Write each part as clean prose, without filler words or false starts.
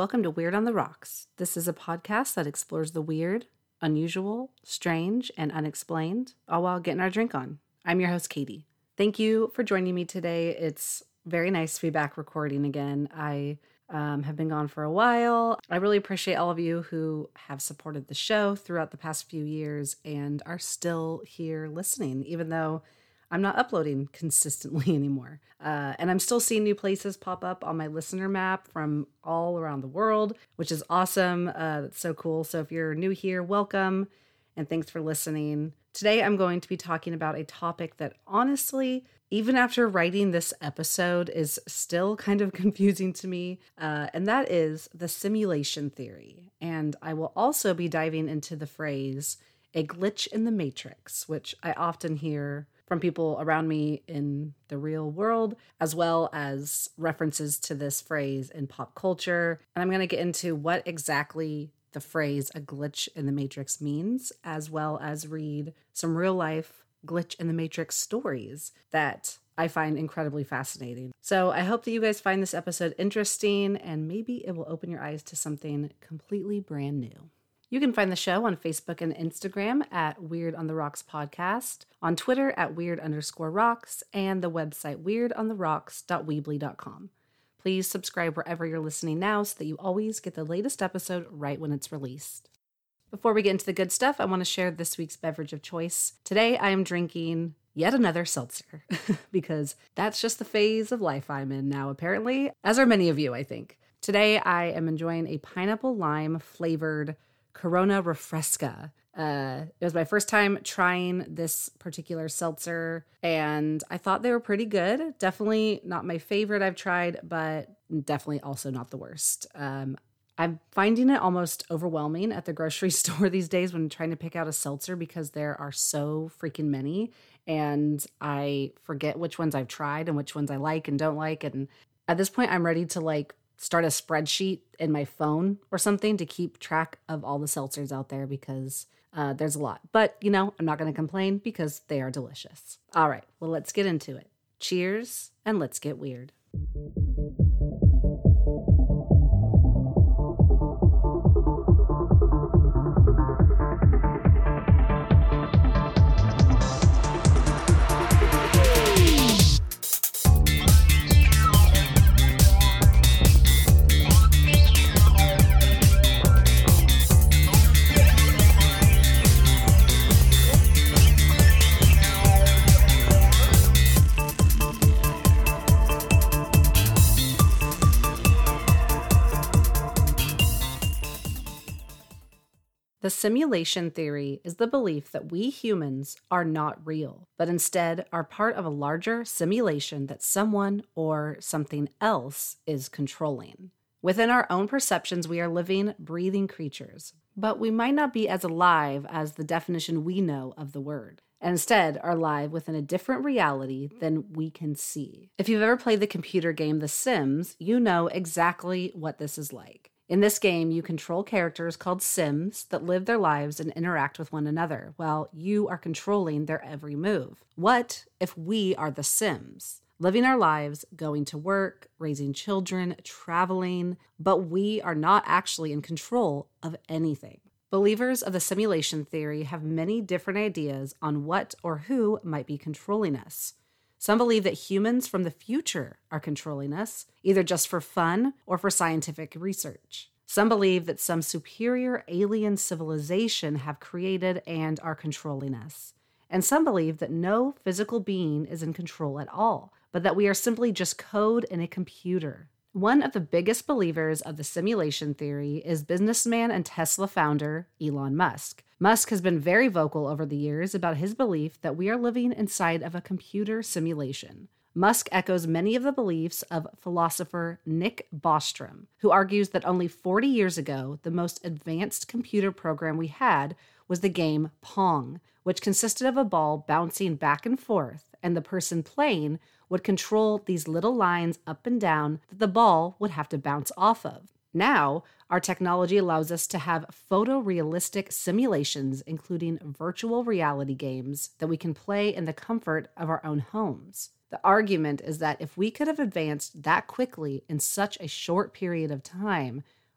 welcome to Weird on the Rocks. This is a podcast that explores the weird, unusual, strange, and unexplained, all while getting our drink on. I'm your host, Katie. Thank you for joining me today. It's very nice to be back recording again. I have been gone for a while. I really appreciate all of you who have supported the show throughout the past few years and are still here listening, even though I'm not uploading consistently anymore. And I'm still seeing new places pop up on my listener map from all around the world, which is awesome. That's so cool. So if you're new here, welcome, and thanks for listening. Today, I'm going to be talking about a topic that honestly, even after writing this episode, is still kind of confusing to me, and that is the simulation theory. And I will also be diving into the phrase, a glitch in the matrix, which I often hear from people around me in the real world, as well as references to this phrase in pop culture. And I'm going to get into what exactly the phrase a glitch in the matrix means, as well as read some real life glitch in the matrix stories that I find incredibly fascinating. So I hope that you guys find this episode interesting and maybe it will open your eyes to something completely brand new. You can find the show on Facebook and Instagram at Weird on the Rocks Podcast, on Twitter at Weird_Rocks, and the website weirdontheRocks.weebly.com. Please subscribe wherever you're listening now so that you always get the latest episode right when it's released. Before we get into the good stuff, I want to share this week's beverage of choice. Today I am drinking yet another seltzer because that's just the phase of life I'm in now, apparently, as are many of you, I think. Today I am enjoying a pineapple lime flavored Corona Refresca. It was my first time trying this particular seltzer, and I thought they were pretty good. Definitely not my favorite I've tried, but definitely also not the worst. I'm finding it almost overwhelming at the grocery store these days when trying to pick out a seltzer because there are so freaking many, and I forget which ones I've tried and which ones I like and don't like. And at this point, I'm ready to start a spreadsheet in my phone or something to keep track of all the seltzers out there because there's a lot. But, I'm not going to complain because they are delicious. All right, well, let's get into it. Cheers, and let's get weird. The simulation theory is the belief that we humans are not real, but instead are part of a larger simulation that someone or something else is controlling. Within our own perceptions, we are living, breathing creatures, but we might not be as alive as the definition we know of the word, and instead are alive within a different reality than we can see. If you've ever played the computer game The Sims, you know exactly what this is like. In this game, you control characters called Sims that live their lives and interact with one another, while you are controlling their every move. What if we are the Sims? Living our lives, going to work, raising children, traveling, but we are not actually in control of anything. Believers of the simulation theory have many different ideas on what or who might be controlling us. Some believe that humans from the future are controlling us, either just for fun or for scientific research. Some believe that some superior alien civilization have created and are controlling us. And some believe that no physical being is in control at all, but that we are simply just code in a computer. One of the biggest believers of the simulation theory is businessman and Tesla founder Elon Musk. Musk has been very vocal over the years about his belief that we are living inside of a computer simulation. Musk echoes many of the beliefs of philosopher Nick Bostrom, who argues that only 40 years ago, the most advanced computer program we had was the game Pong, which consisted of a ball bouncing back and forth, and the person playing would control these little lines up and down that the ball would have to bounce off of. Now, our technology allows us to have photorealistic simulations, including virtual reality games that we can play in the comfort of our own homes. The argument is that if we could have advanced that quickly in such a short period of time,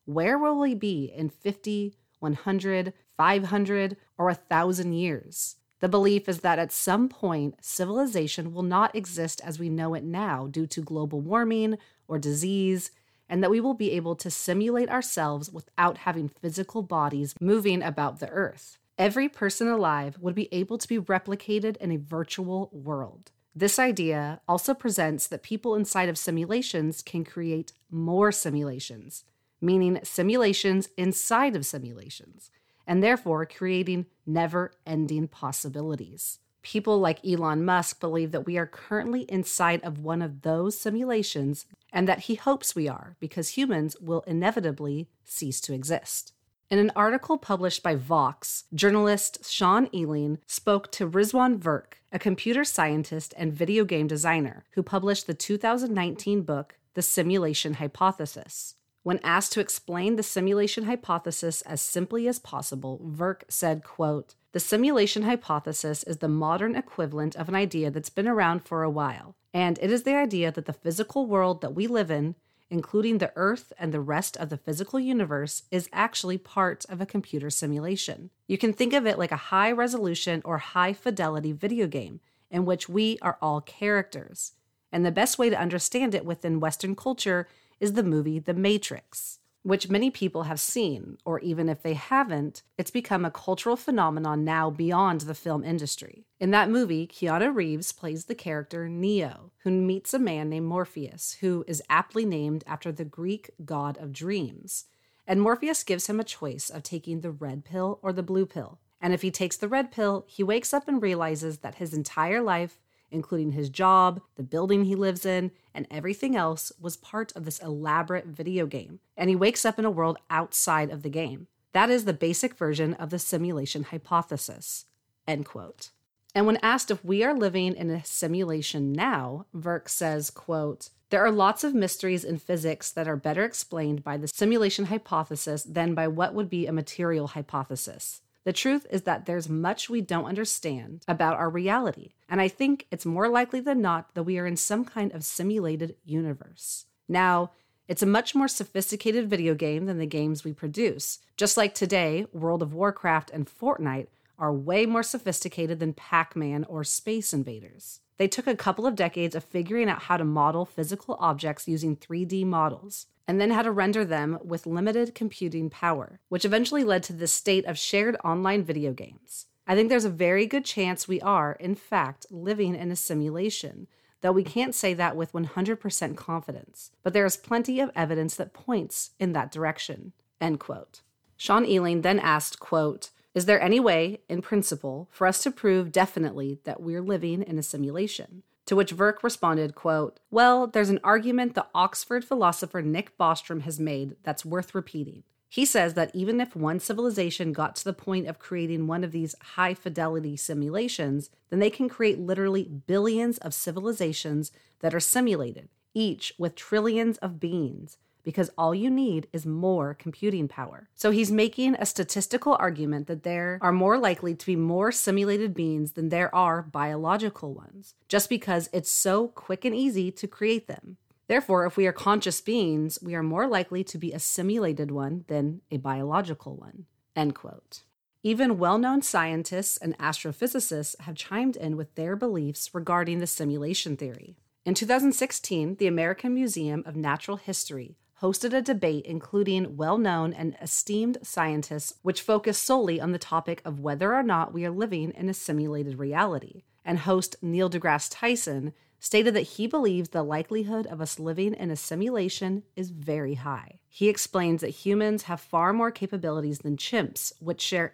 where will we be in 50, 100, 500, or 1,000 years? The belief is that at some point, civilization will not exist as we know it now due to global warming or disease, and that we will be able to simulate ourselves without having physical bodies moving about the earth. Every person alive would be able to be replicated in a virtual world. This idea also presents that people inside of simulations can create more simulations, meaning simulations inside of simulations, and therefore creating never-ending possibilities. People like Elon Musk believe that we are currently inside of one of those simulations and that he hopes we are because humans will inevitably cease to exist. In an article published by Vox, journalist Sean Ealing spoke to Rizwan Virk, a computer scientist and video game designer who published the 2019 book, The Simulation Hypothesis. When asked to explain the simulation hypothesis as simply as possible, Virk said, quote, "The simulation hypothesis is the modern equivalent of an idea that's been around for a while, and it is the idea that the physical world that we live in, including the Earth and the rest of the physical universe, is actually part of a computer simulation. You can think of it like a high-resolution or high-fidelity video game in which we are all characters. And the best way to understand it within Western culture is the movie The Matrix, which many people have seen, or even if they haven't, it's become a cultural phenomenon now beyond the film industry. In that movie, Keanu Reeves plays the character Neo, who meets a man named Morpheus, who is aptly named after the Greek god of dreams. And Morpheus gives him a choice of taking the red pill or the blue pill. And if he takes the red pill, he wakes up and realizes that his entire life, including his job, the building he lives in, and everything else, was part of this elaborate video game. And he wakes up in a world outside of the game. That is the basic version of the simulation hypothesis." End quote. And when asked if we are living in a simulation now, Virk says, quote, "There are lots of mysteries in physics that are better explained by the simulation hypothesis than by what would be a material hypothesis. The truth is that there's much we don't understand about our reality, and I think it's more likely than not that we are in some kind of simulated universe. Now, it's a much more sophisticated video game than the games we produce. Just like today, World of Warcraft and Fortnite are way more sophisticated than Pac-Man or Space Invaders. They took a couple of decades of figuring out how to model physical objects using 3D models, and then how to render them with limited computing power, which eventually led to this state of shared online video games. I think there's a very good chance we are, in fact, living in a simulation, though we can't say that with 100% confidence. But there is plenty of evidence that points in that direction." End quote. Sean Ealing then asked, quote, "Is there any way, in principle, for us to prove definitely that we're living in a simulation?" To which Virk responded, quote, "Well, there's an argument the Oxford philosopher Nick Bostrom has made that's worth repeating. He says that even if one civilization got to the point of creating one of these high-fidelity simulations, then they can create literally billions of civilizations that are simulated, each with trillions of beings, because all you need is more computing power." So he's making a statistical argument that there are more likely to be more simulated beings than there are biological ones, just because it's so quick and easy to create them. Therefore, if we are conscious beings, we are more likely to be a simulated one than a biological one. End quote. Even well-known scientists and astrophysicists have chimed in with their beliefs regarding the simulation theory. In 2016, the American Museum of Natural History hosted a debate including well-known and esteemed scientists which focused solely on the topic of whether or not we are living in a simulated reality. And host Neil deGrasse Tyson stated that he believes the likelihood of us living in a simulation is very high. He explains that humans have far more capabilities than chimps, which share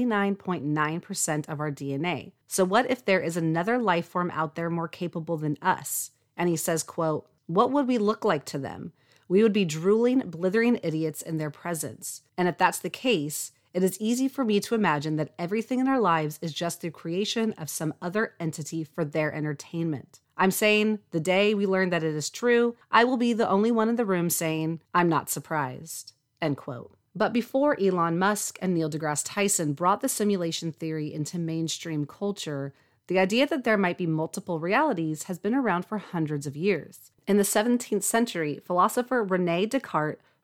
99.9% of our DNA. So what if there is another life form out there more capable than us? And he says, quote, "What would we look like to them? We would be drooling, blithering idiots in their presence. And if that's the case, it is easy for me to imagine that everything in our lives is just the creation of some other entity for their entertainment. I'm saying the day we learn that it is true, I will be the only one in the room saying, I'm not surprised." End quote. But before Elon Musk and Neil deGrasse Tyson brought the simulation theory into mainstream culture, the idea that there might be multiple realities has been around for hundreds of years. In the 17th century, philosopher René Descartes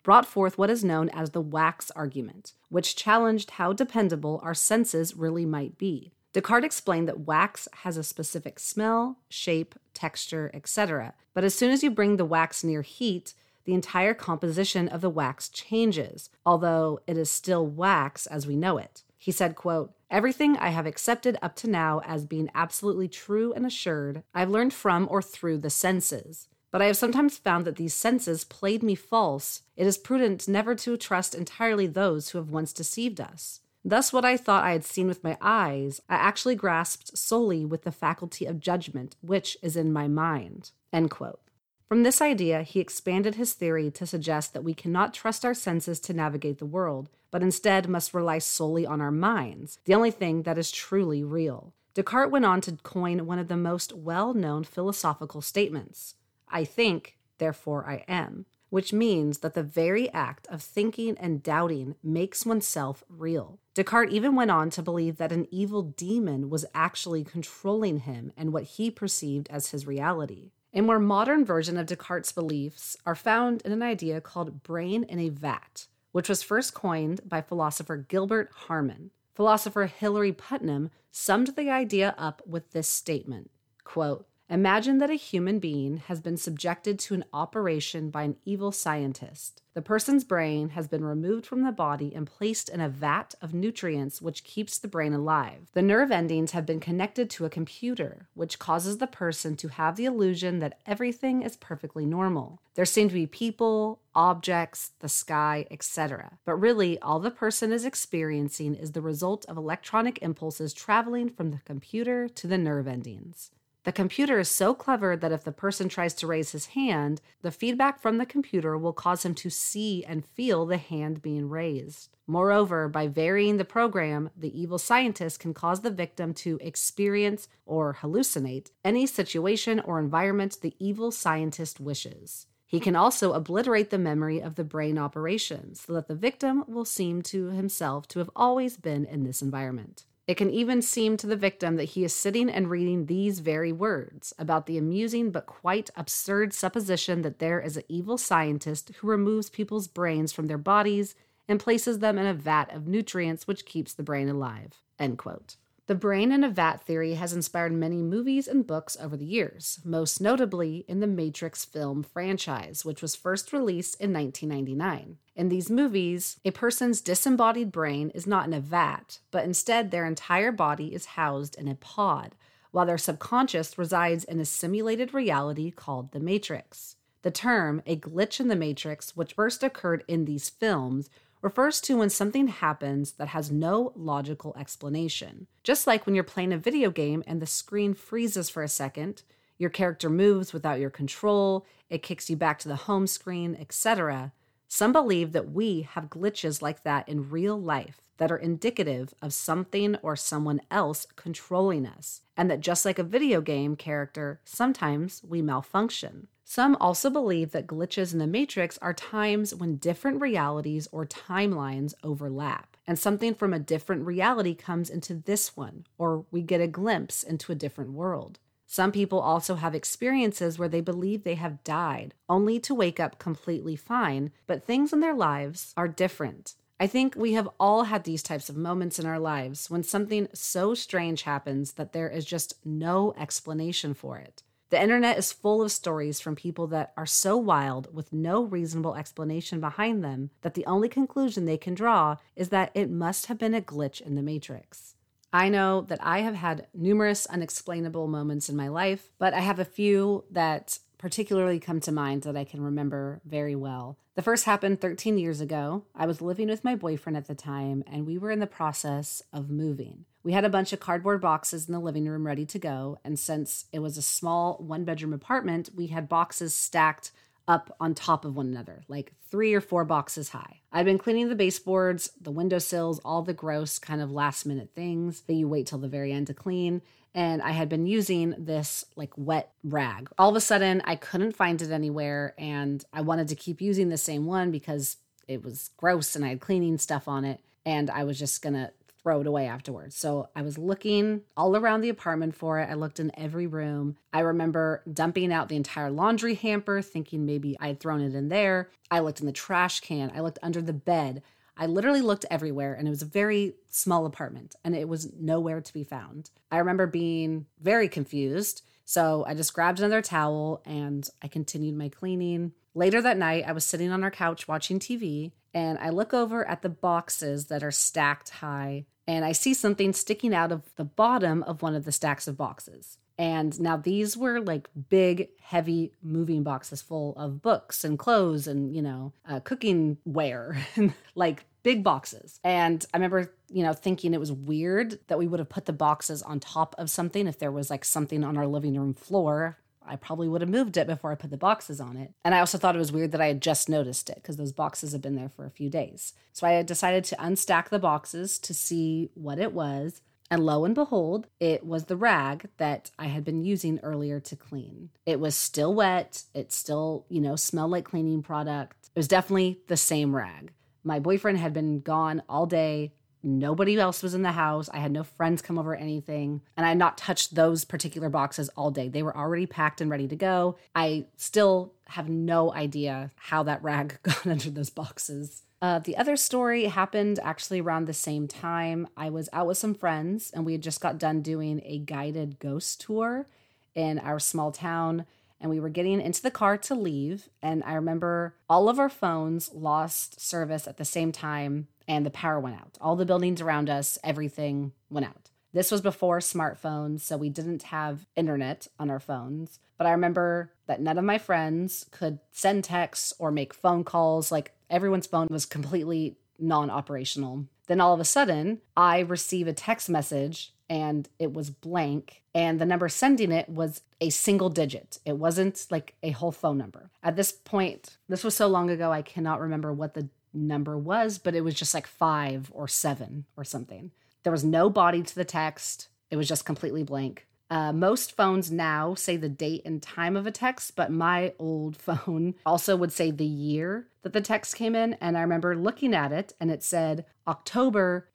brought forth what is known as the wax argument, which challenged how dependable our senses really might be. Descartes explained that wax has a specific smell, shape, texture, etc., but as soon as you bring the wax near heat, the entire composition of the wax changes, although it is still wax as we know it. He said, quote, "Everything I have accepted up to now as being absolutely true and assured, I've learned from or through the senses. But I have sometimes found that these senses played me false. It is prudent never to trust entirely those who have once deceived us. Thus what I thought I had seen with my eyes, I actually grasped solely with the faculty of judgment, which is in my mind." End quote. From this idea, he expanded his theory to suggest that we cannot trust our senses to navigate the world, but instead must rely solely on our minds, the only thing that is truly real. Descartes went on to coin one of the most well-known philosophical statements, "I think, therefore I am," which means that the very act of thinking and doubting makes oneself real. Descartes even went on to believe that an evil demon was actually controlling him and what he perceived as his reality. A more modern version of Descartes' beliefs are found in an idea called brain in a vat, which was first coined by philosopher Gilbert Harman. Philosopher Hilary Putnam summed the idea up with this statement, quote, "Imagine that a human being has been subjected to an operation by an evil scientist. The person's brain has been removed from the body and placed in a vat of nutrients which keeps the brain alive. The nerve endings have been connected to a computer, which causes the person to have the illusion that everything is perfectly normal. There seem to be people, objects, the sky, etc. But really, all the person is experiencing is the result of electronic impulses traveling from the computer to the nerve endings. The computer is so clever that if the person tries to raise his hand, the feedback from the computer will cause him to see and feel the hand being raised. Moreover, by varying the program, the evil scientist can cause the victim to experience or hallucinate any situation or environment the evil scientist wishes. He can also obliterate the memory of the brain operations so that the victim will seem to himself to have always been in this environment. It can even seem to the victim that he is sitting and reading these very words about the amusing but quite absurd supposition that there is an evil scientist who removes people's brains from their bodies and places them in a vat of nutrients which keeps the brain alive." End quote. The brain in a vat theory has inspired many movies and books over the years, most notably in the Matrix film franchise, which was first released in 1999. In these movies, a person's disembodied brain is not in a vat, but instead their entire body is housed in a pod, while their subconscious resides in a simulated reality called the Matrix. The term, a glitch in the Matrix, which first occurred in these films, refers to when something happens that has no logical explanation. Just like when you're playing a video game and the screen freezes for a second, your character moves without your control, it kicks you back to the home screen, etc. Some believe that we have glitches like that in real life that are indicative of something or someone else controlling us, and that just like a video game character, sometimes we malfunction. Some also believe that glitches in the Matrix are times when different realities or timelines overlap, and something from a different reality comes into this one, or we get a glimpse into a different world. Some people also have experiences where they believe they have died, only to wake up completely fine, but things in their lives are different. I think we have all had these types of moments in our lives when something so strange happens that there is just no explanation for it. The internet is full of stories from people that are so wild with no reasonable explanation behind them that the only conclusion they can draw is that it must have been a glitch in the Matrix. I know that I have had numerous unexplainable moments in my life, but I have a few that particularly come to mind that I can remember very well. The first happened 13 years ago. I was living with my boyfriend at the time, and we were in the process of moving. We had a bunch of cardboard boxes in the living room ready to go, and since it was a small one-bedroom apartment, we had boxes stacked up on top of one another, like 3 or 4 boxes high. I'd been cleaning the baseboards, the windowsills, all the gross kind of last-minute things that you wait till the very end to clean, and I had been using this like wet rag. All of a sudden, I couldn't find it anywhere, and I wanted to keep using the same one because it was gross and I had cleaning stuff on it, and I was just gonna throw it away afterwards. So I was looking all around the apartment for it. I looked in every room. I remember dumping out the entire laundry hamper, thinking maybe I had thrown it in there. I looked in the trash can. I looked under the bed. I literally looked everywhere, and it was a very small apartment, and it was nowhere to be found. I remember being very confused, so I just grabbed another towel, and I continued my cleaning. Later that night, I was sitting on our couch watching TV, and I look over at the boxes that are stacked high, and I see something sticking out of the bottom of one of the stacks of boxes. And now these were like big, heavy moving boxes full of books and clothes and, cooking ware and like big boxes. And I remember, thinking it was weird that we would have put the boxes on top of something. If there was like something on our living room floor, I probably would have moved it before I put the boxes on it. And I also thought it was weird that I had just noticed it because those boxes had been there for a few days. So I had decided to unstack the boxes to see what it was. And lo and behold, it was the rag that I had been using earlier to clean. It was still wet. It still, smelled like cleaning product. It was definitely the same rag. My boyfriend had been gone all day. Nobody else was in the house. I had no friends come over or anything. And I had not touched those particular boxes all day. They were already packed and ready to go. I still have no idea how that rag got under those boxes. The other story happened actually around the same time. I was out with some friends, and we had just got done doing a guided ghost tour in our small town, and we were getting into the car to leave. And I remember all of our phones lost service at the same time, and the power went out. All the buildings around us, everything went out. This was before smartphones, so we didn't have internet on our phones. But I remember that none of my friends could send texts or make phone calls. Like, everyone's phone was completely non-operational. Then all of a sudden, I receive a text message and it was blank. And the number sending it was a single digit. It wasn't like a whole phone number. At this point, this was so long ago, I cannot remember what the number was, but it was just like 5 or 7 or something. There was no body to the text. It was just completely blank. Most phones now say the date and time of a text, but my old phone also would say the year that the text came in. And I remember looking at it and it said October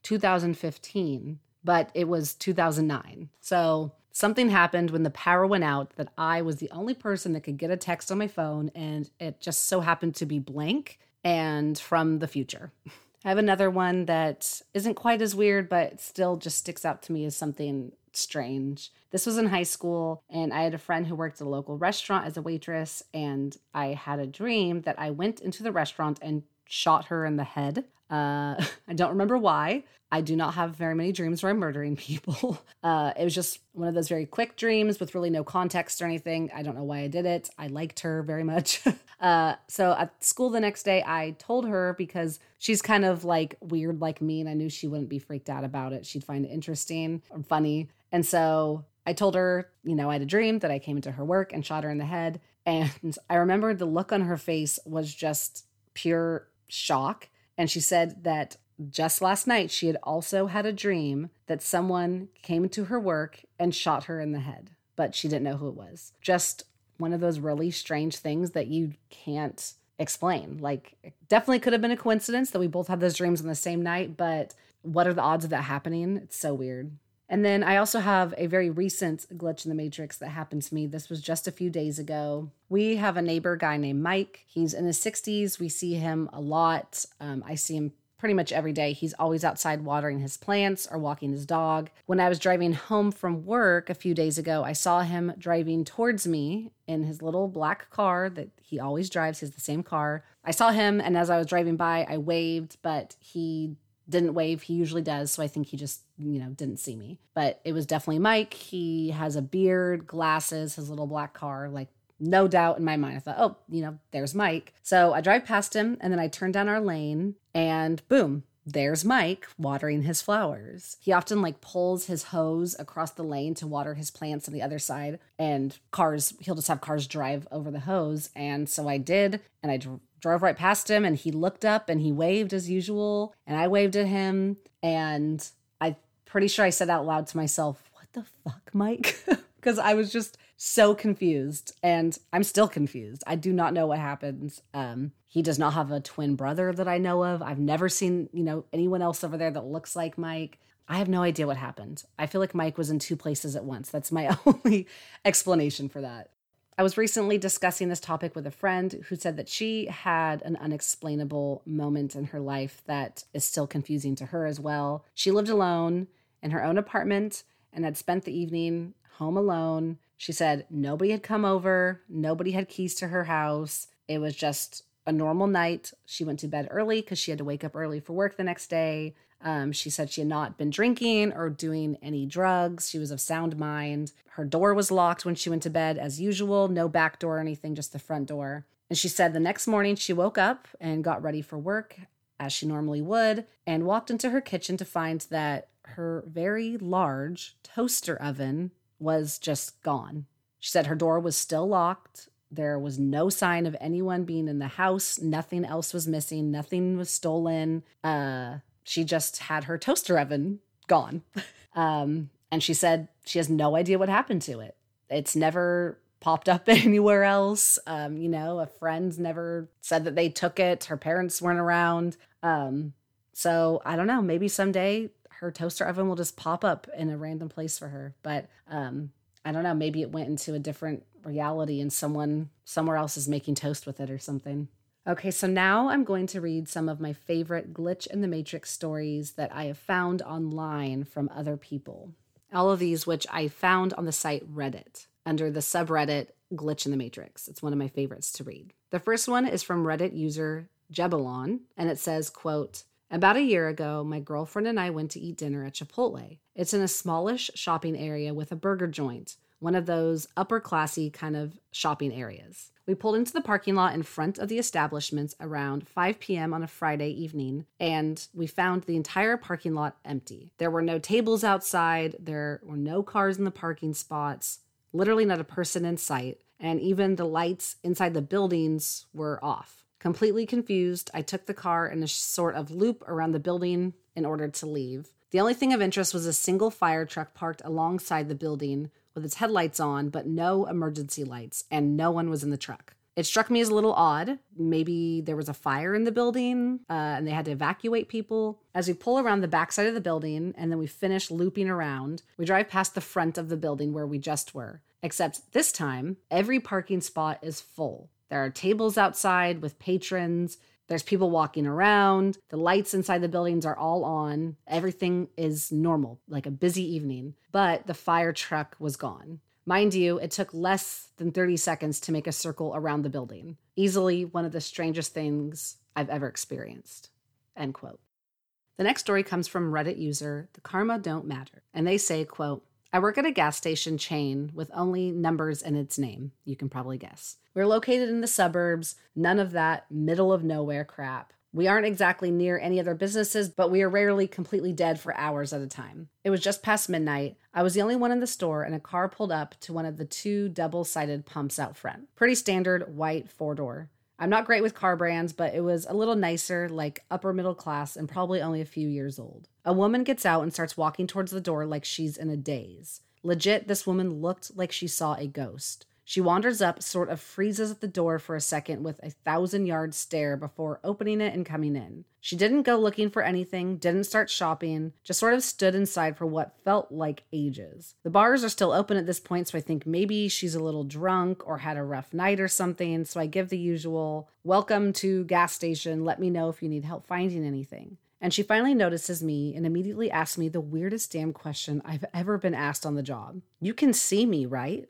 2015, but it was 2009. So something happened when the power went out that I was the only person that could get a text on my phone, and it just so happened to be blank and from the future. I have another one that isn't quite as weird, but still just sticks out to me as something strange. This was in high school, and I had a friend who worked at a local restaurant as a waitress, and I had a dream that I went into the restaurant and shot her in the head. I don't remember why. I do not have very many dreams where I'm murdering people. It was just one of those very quick dreams with really no context or anything. I don't know why I did it. I liked her very much. So at school the next day, I told her because she's kind of like weird like me, and I knew she wouldn't be freaked out about it. She'd find it interesting or funny. And so I told her, I had a dream that I came into her work and shot her in the head. And I remember the look on her face was just pure shock. And she said that just last night, she had also had a dream that someone came into her work and shot her in the head, but she didn't know who it was. Just one of those really strange things that you can't explain. Like, it definitely could have been a coincidence that we both had those dreams on the same night, but what are the odds of that happening? It's so weird. And then I also have a very recent glitch in the Matrix that happened to me. This was just a few days ago. We have a neighbor guy named Mike. He's in his 60s. We see him a lot. I see him pretty much every day. He's always outside watering his plants or walking his dog. When I was driving home from work a few days ago, I saw him driving towards me in his little black car that he always drives. He has the same car. I saw him, and as I was driving by, I waved, but he didn't wave. He usually does, so I think he just, didn't see me. But it was definitely Mike. He has a beard, glasses, his little black car, like, no doubt in my mind. I thought, there's Mike. So I drive past him, and then I turn down our lane, and boom, there's Mike watering his flowers. He often pulls his hose across the lane to water his plants on the other side, and he'll just have cars drive over the hose. And so I did, and I drove right past him, and he looked up and he waved as usual, and I waved at him, and I'm pretty sure I said out loud to myself, "What the fuck, Mike?" Because I was just so confused, and I'm still confused. I do not know what happens. He does not have a twin brother that I know of. I've never seen, anyone else over there that looks like Mike. I have no idea what happened. I feel like Mike was in two places at once. That's my only explanation for that. I was recently discussing this topic with a friend who said that she had an unexplainable moment in her life that is still confusing to her as well. She lived alone in her own apartment and had spent the evening home alone. She said nobody had come over, nobody had keys to her house. It was just a normal night. She went to bed early because she had to wake up early for work the next day. She said she had not been drinking or doing any drugs. She was of sound mind. Her door was locked when she went to bed as usual. No back door or anything, just the front door. And she said the next morning she woke up and got ready for work as she normally would and walked into her kitchen to find that her very large toaster oven was just gone. She said her door was still locked. There was no sign of anyone being in the house. Nothing else was missing. Nothing was stolen. She just had her toaster oven gone. And she said she has no idea what happened to it. It's never popped up anywhere else. A friend never said that they took it. Her parents weren't around. So I don't know. Maybe someday her toaster oven will just pop up in a random place for her. But I don't know. Maybe it went into a different reality and someone somewhere else is making toast with it or something. Okay, so now I'm going to read some of my favorite Glitch in the Matrix stories that I have found online from other people. All of these which I found on the site Reddit under the subreddit Glitch in the Matrix. It's one of my favorites to read. The first one is from Reddit user Jebelon, and it says, quote, "About a year ago, my girlfriend and I went to eat dinner at Chipotle. It's in a smallish shopping area with a burger joint, one of those upper classy kind of shopping areas. We pulled into the parking lot in front of the establishment around 5 p.m. on a Friday evening, and we found the entire parking lot empty. There were no tables outside, there were no cars in the parking spots, literally not a person in sight, and even the lights inside the buildings were off. Completely confused, I took the car in a sort of loop around the building in order to leave. The only thing of interest was a single fire truck parked alongside the building with its headlights on, but no emergency lights, and no one was in the truck. It struck me as a little odd. Maybe there was a fire in the building and they had to evacuate people. As we pull around the backside of the building and then we finish looping around, we drive past the front of the building where we just were. Except this time, every parking spot is full. There are tables outside with patrons. There's people walking around. The lights inside the buildings are all on. Everything is normal, like a busy evening. But the fire truck was gone. Mind you, it took less than 30 seconds to make a circle around the building. Easily one of the strangest things I've ever experienced." End quote. The next story comes from Reddit user The Karma Don't Matter. And they say, quote, "I work at a gas station chain with only numbers in its name. You can probably guess. We're located in the suburbs, none of that middle of nowhere crap. We aren't exactly near any other businesses, but we are rarely completely dead for hours at a time. It was just past midnight. I was the only one in the store, and a car pulled up to one of the two double-sided pumps out front. Pretty standard white four-door. I'm not great with car brands, but it was a little nicer, like upper middle class and probably only a few years old. A woman gets out and starts walking towards the door like she's in a daze. Legit, this woman looked like she saw a ghost. She wanders up, sort of freezes at the door for a second with a 1,000-yard stare before opening it and coming in. She didn't go looking for anything, didn't start shopping, just sort of stood inside for what felt like ages. The bars are still open at this point, so I think maybe she's a little drunk or had a rough night or something, so I give the usual, welcome to gas station, let me know if you need help finding anything. And she finally notices me and immediately asks me the weirdest damn question I've ever been asked on the job. You can see me, right?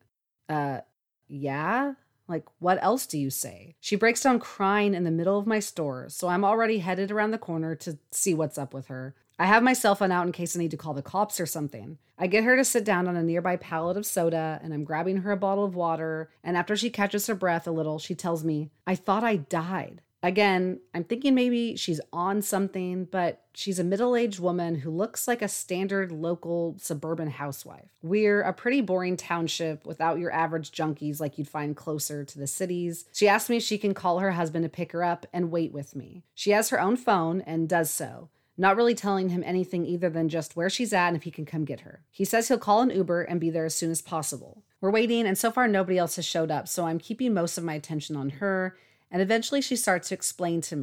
Yeah? Like, what else do you say? She breaks down crying in the middle of my store, so I'm already headed around the corner to see what's up with her. I have my cell phone out in case I need to call the cops or something. I get her to sit down on a nearby pallet of soda, and I'm grabbing her a bottle of water, and after she catches her breath a little, she tells me, I thought I died. Again, I'm thinking maybe she's on something, but she's a middle-aged woman who looks like a standard local suburban housewife. We're a pretty boring township without your average junkies like you'd find closer to the cities. She asks me if she can call her husband to pick her up and wait with me. She has her own phone and does so, not really telling him anything either than just where she's at and if he can come get her. He says he'll call an Uber and be there as soon as possible. We're waiting, and so far nobody else has showed up, so I'm keeping most of my attention on her. And eventually she starts to explain to me.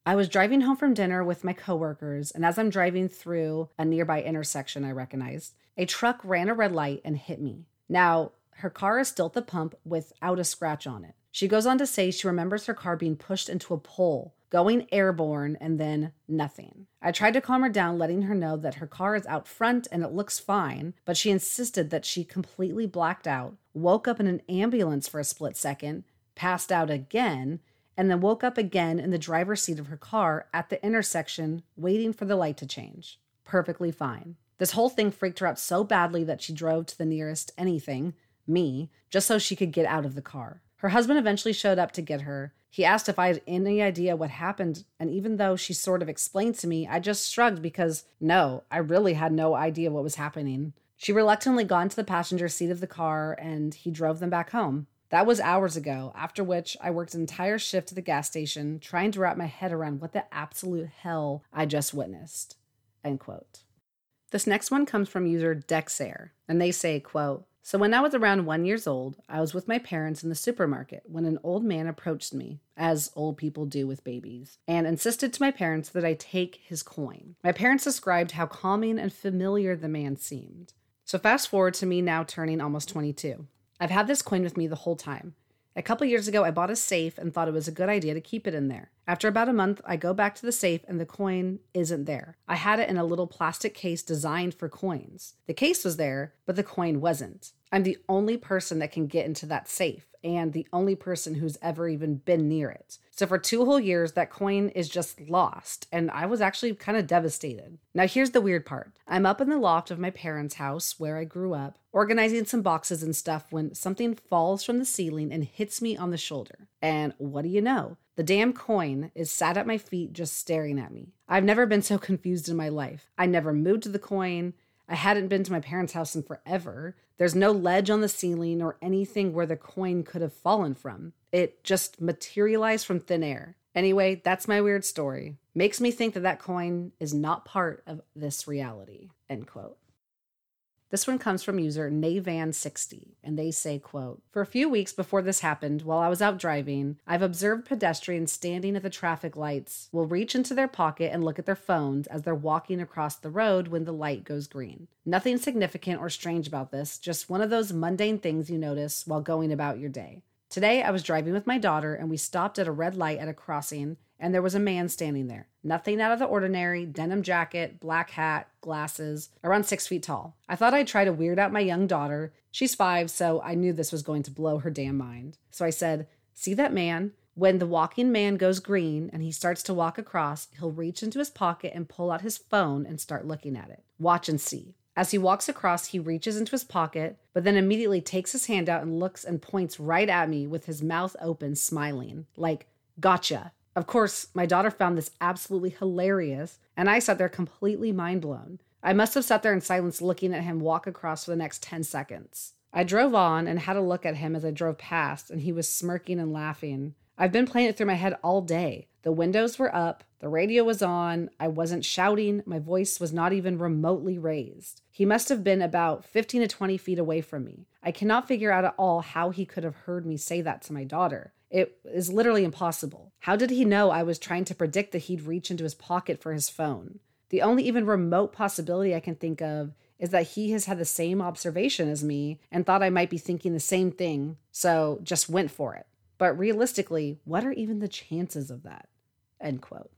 I was driving home from dinner with my coworkers, and as I'm driving through a nearby intersection I recognized, a truck ran a red light and hit me. Now, her car is still at the pump without a scratch on it. She goes on to say she remembers her car being pushed into a pole, going airborne, and then nothing. I tried to calm her down, letting her know that her car is out front and it looks fine, but she insisted that she completely blacked out, woke up in an ambulance for a split second, passed out again, and then woke up again in the driver's seat of her car at the intersection, waiting for the light to change. Perfectly fine. This whole thing freaked her out so badly that she drove to the nearest anything, me, just so she could get out of the car. Her husband eventually showed up to get her. He asked if I had any idea what happened, and even though she sort of explained to me, I just shrugged because, no, I really had no idea what was happening. She reluctantly got into the passenger seat of the car, and he drove them back home. That was hours ago, after which I worked an entire shift at the gas station, trying to wrap my head around what the absolute hell I just witnessed. End quote. This next one comes from user Dexair, and they say, quote, "So when I was around 1 year old, I was with my parents in the supermarket when an old man approached me, as old people do with babies, and insisted to my parents that I take his coin. My parents described how calming and familiar the man seemed. So fast forward to me now turning almost 22. I've had this coin with me the whole time. A couple years ago, I bought a safe and thought it was a good idea to keep it in there. After about a month, I go back to the safe and the coin isn't there. I had it in a little plastic case designed for coins. The case was there, but the coin wasn't. I'm the only person that can get into that safe and the only person who's ever even been near it. So for 2 whole years, that coin is just lost, and I was actually kind of devastated. Now here's the weird part. I'm up in the loft of my parents' house where I grew up, organizing some boxes and stuff when something falls from the ceiling and hits me on the shoulder. And what do you know? The damn coin is sat at my feet just staring at me. I've never been so confused in my life. I never moved to the coin. I hadn't been to my parents' house in forever. There's no ledge on the ceiling or anything where the coin could have fallen from. It just materialized from thin air. Anyway, that's my weird story. Makes me think that that coin is not part of this reality." End quote. This one comes from user Navan60, and they say, quote, "For a few weeks before this happened, while I was out driving, I've observed pedestrians standing at the traffic lights will reach into their pocket and look at their phones as they're walking across the road when the light goes green. Nothing significant or strange about this, just one of those mundane things you notice while going about your day. Today, I was driving with my daughter, and we stopped at a red light at a crossing, and there was a man standing there. Nothing out of the ordinary, denim jacket, black hat, glasses, around 6 feet tall. I thought I'd try to weird out my young daughter. She's 5, so I knew this was going to blow her damn mind. So I said, 'See that man? When the walking man goes green and he starts to walk across, he'll reach into his pocket and pull out his phone and start looking at it. Watch and see.' As he walks across, he reaches into his pocket, but then immediately takes his hand out and looks and points right at me with his mouth open, smiling, like, 'Gotcha.' Of course, my daughter found this absolutely hilarious, and I sat there completely mind blown. I must have sat there in silence looking at him walk across for the next 10 seconds. I drove on and had a look at him as I drove past, and he was smirking and laughing. I've been playing it through my head all day. The windows were up, the radio was on, I wasn't shouting, my voice was not even remotely raised. He must have been about 15 to 20 feet away from me. I cannot figure out at all how he could have heard me say that to my daughter. It is literally impossible. How did he know I was trying to predict that he'd reach into his pocket for his phone? The only even remote possibility I can think of is that he has had the same observation as me and thought I might be thinking the same thing, so just went for it. But realistically, what are even the chances of that?" End quote.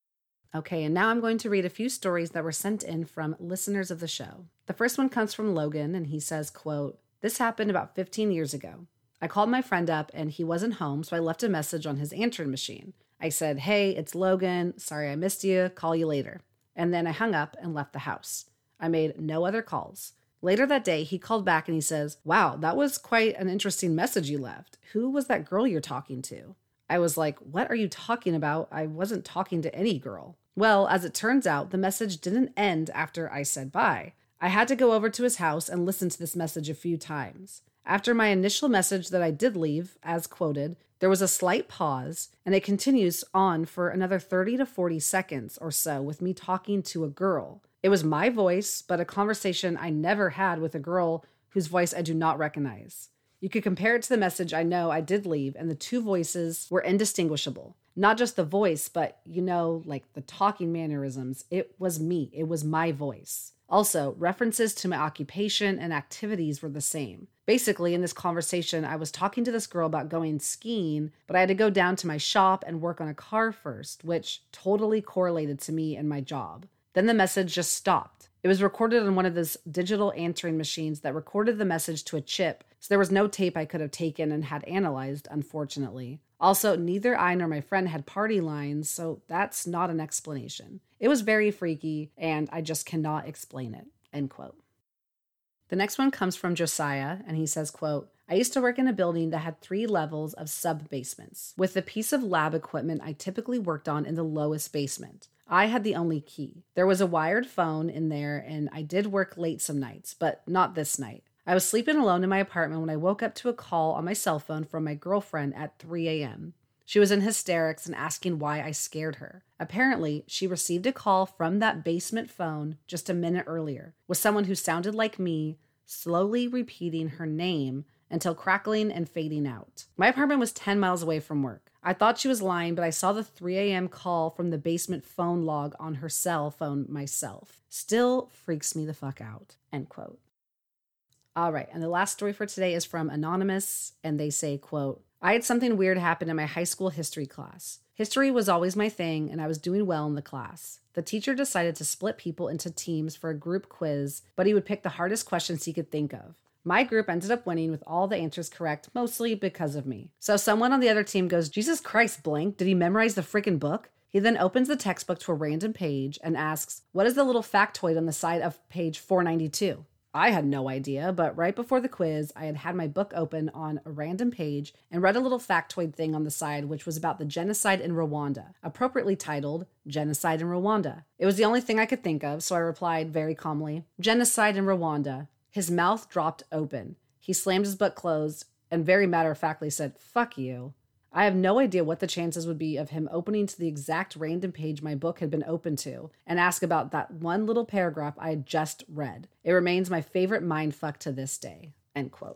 Okay, and now I'm going to read a few stories that were sent in from listeners of the show. The first one comes from Logan, and he says, quote, "This happened about 15 years ago. I called my friend up and he wasn't home, so I left a message on his answering machine. I said, 'Hey, it's Logan. Sorry I missed you. Call you later.' And then I hung up and left the house. I made no other calls. Later that day, he called back and he says, 'Wow, that was quite an interesting message you left. Who was that girl you're talking to?' I was like, 'What are you talking about? I wasn't talking to any girl.' Well, as it turns out, the message didn't end after I said bye. I had to go over to his house and listen to this message a few times. After my initial message that I did leave, as quoted, there was a slight pause, and it continues on for another 30 to 40 seconds or so with me talking to a girl. It was my voice, but a conversation I never had with a girl whose voice I do not recognize. You could compare it to the message I know I did leave, and the two voices were indistinguishable. Not just the voice, but, like the talking mannerisms. It was me. It was my voice. Also, references to my occupation and activities were the same. Basically, in this conversation, I was talking to this girl about going skiing, but I had to go down to my shop and work on a car first, which totally correlated to me and my job. Then the message just stopped. It was recorded on one of those digital answering machines that recorded the message to a chip, so there was no tape I could have taken and had analyzed, unfortunately. Also, neither I nor my friend had party lines, so that's not an explanation. It was very freaky, and I just cannot explain it, end quote. The next one comes from Josiah, and he says, quote, I used to work in a building that had 3 levels of sub-basements, with the piece of lab equipment I typically worked on in the lowest basement. I had the only key. There was a wired phone in there, and I did work late some nights, but not this night. I was sleeping alone in my apartment when I woke up to a call on my cell phone from my girlfriend at 3 a.m. She was in hysterics and asking why I scared her. Apparently, she received a call from that basement phone just a minute earlier with someone who sounded like me, slowly repeating her name until crackling and fading out. My apartment was 10 miles away from work. I thought she was lying, but I saw the 3 a.m. call from the basement phone log on her cell phone myself. Still freaks me the fuck out, end quote. All right, and the last story for today is from Anonymous, and they say, quote, I had something weird happen in my high school history class. History was always my thing, and I was doing well in the class. The teacher decided to split people into teams for a group quiz, but he would pick the hardest questions he could think of. My group ended up winning with all the answers correct, mostly because of me. So someone on the other team goes, Jesus Christ, blank, did he memorize the freaking book? He then opens the textbook to a random page and asks, what is the little factoid on the side of page 492? I had no idea, but right before the quiz, I had my book open on a random page and read a little factoid thing on the side, which was about the genocide in Rwanda, appropriately titled Genocide in Rwanda. It was the only thing I could think of, so I replied very calmly, Genocide in Rwanda. His mouth dropped open. He slammed his book closed and very matter-of-factly said, fuck you. I have no idea what the chances would be of him opening to the exact random page my book had been open to and ask about that one little paragraph I had just read. It remains my favorite mindfuck to this day, end quote.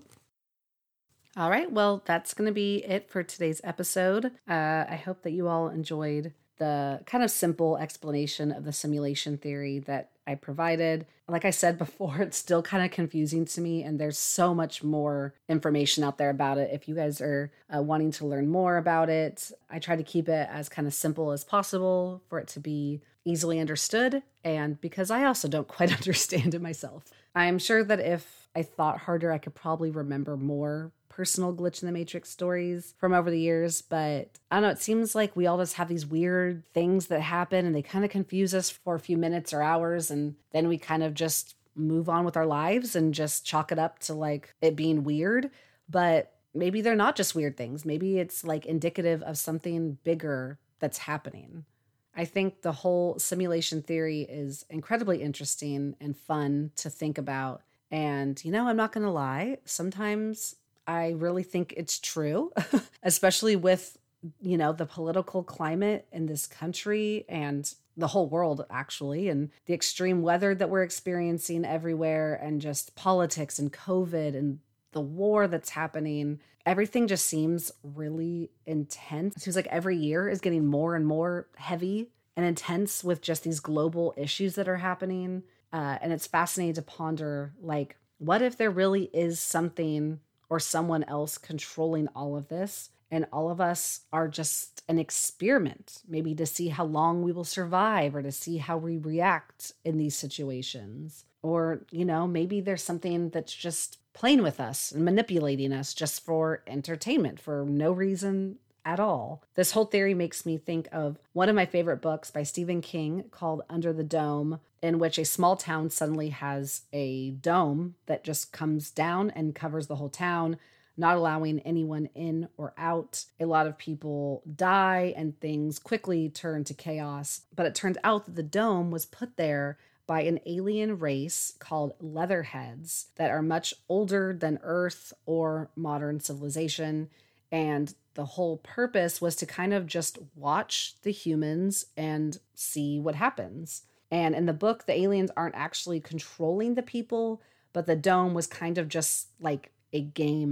All right, well, that's going to be it for today's episode. I hope that you all enjoyed the kind of simple explanation of the simulation theory that I provided. Like I said before, it's still kind of confusing to me, and there's so much more information out there about it. If you guys are wanting to learn more about it, I try to keep it as kind of simple as possible for it to be easily understood, and because I also don't quite understand it myself. I'm sure that if I thought harder, I could probably remember more personal Glitch in the Matrix stories from over the years, but I don't know, it seems like we all just have these weird things that happen and they kind of confuse us for a few minutes or hours, and then we kind of just move on with our lives and just chalk it up to like it being weird. But maybe they're not just weird things. Maybe it's like indicative of something bigger that's happening. I think the whole simulation theory is incredibly interesting and fun to think about. And, I'm not going to lie, sometimes I really think it's true, especially with, the political climate in this country and the whole world, actually, and the extreme weather that we're experiencing everywhere, and just politics and COVID and the war that's happening. Everything just seems really intense. It seems like every year is getting more and more heavy and intense with just these global issues that are happening. And it's fascinating to ponder, like, what if there really is something or someone else controlling all of this, and all of us are just an experiment, maybe to see how long we will survive or to see how we react in these situations. Or, maybe there's something that's just playing with us and manipulating us just for entertainment for no reason at all. This whole theory makes me think of one of my favorite books by Stephen King called Under the Dome, in which a small town suddenly has a dome that just comes down and covers the whole town, not allowing anyone in or out. A lot of people die and things quickly turn to chaos. But it turned out that the dome was put there by an alien race called Leatherheads that are much older than Earth or modern civilization. And the whole purpose was to kind of just watch the humans and see what happens. And in the book, the aliens aren't actually controlling the people, but the dome was kind of just like a game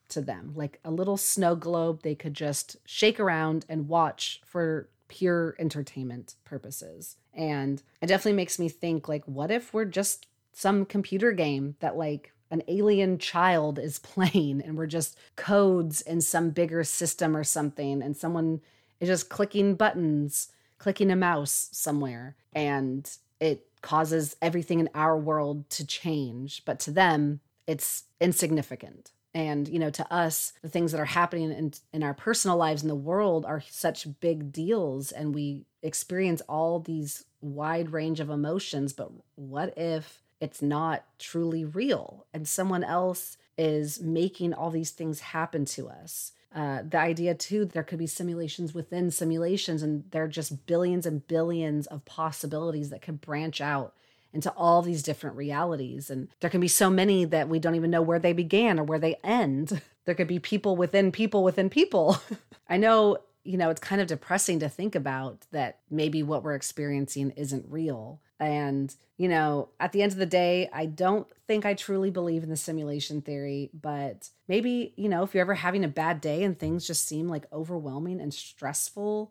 to them, like a little snow globe they could just shake around and watch for pure entertainment purposes. And it definitely makes me think, like, what if we're just some computer game that like an alien child is playing and we're just codes in some bigger system or something, and someone is just clicking buttons, clicking a mouse somewhere, and it causes everything in our world to change. But to them, it's insignificant. And, you know, to us, the things that are happening in our personal lives in the world are such big deals, and we experience all these wide range of emotions. But what if it's not truly real and someone else is making all these things happen to us? The idea too, there could be simulations within simulations, and there are just billions and billions of possibilities that could branch out into all these different realities. And there can be so many that we don't even know where they began or where they end. There could be people within people within people. I know, you know, it's kind of depressing to think about that maybe what we're experiencing isn't real. And, you know, at the end of the day, I don't think I truly believe in the simulation theory, but maybe, you know, if you're ever having a bad day and things just seem like overwhelming and stressful,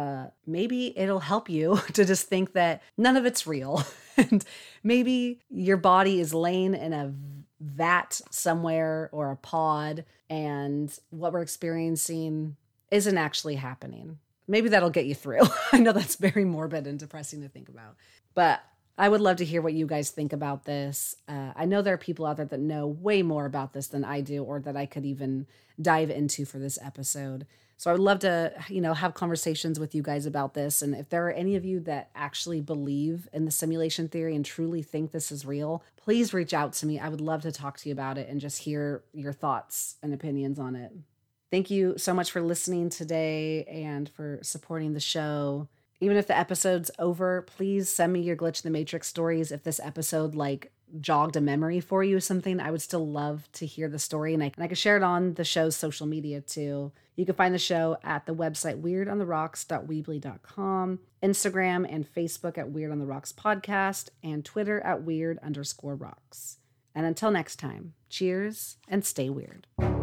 maybe it'll help you to just think that none of it's real. And maybe your body is laying in a vat somewhere or a pod, and what we're experiencing isn't actually happening. Maybe that'll get you through. I know that's very morbid and depressing to think about, but I would love to hear what you guys think about this. I know there are people out there that know way more about this than I do, or that I could even dive into for this episode. So I would love to, you know, have conversations with you guys about this. And if there are any of you that actually believe in the simulation theory and truly think this is real, please reach out to me. I would love to talk to you about it and just hear your thoughts and opinions on it. Thank you so much for listening today and for supporting the show. Even if the episode's over, please send me your Glitch in the Matrix stories. If this episode like jogged a memory for you or something, I would still love to hear the story, and I can share it on the show's social media too. You can find the show at the website weirdontheRocks.weebly.com, Instagram and Facebook at Weird on the Rocks Podcast, and Twitter at Weird_Rocks. And until next time, cheers and stay weird.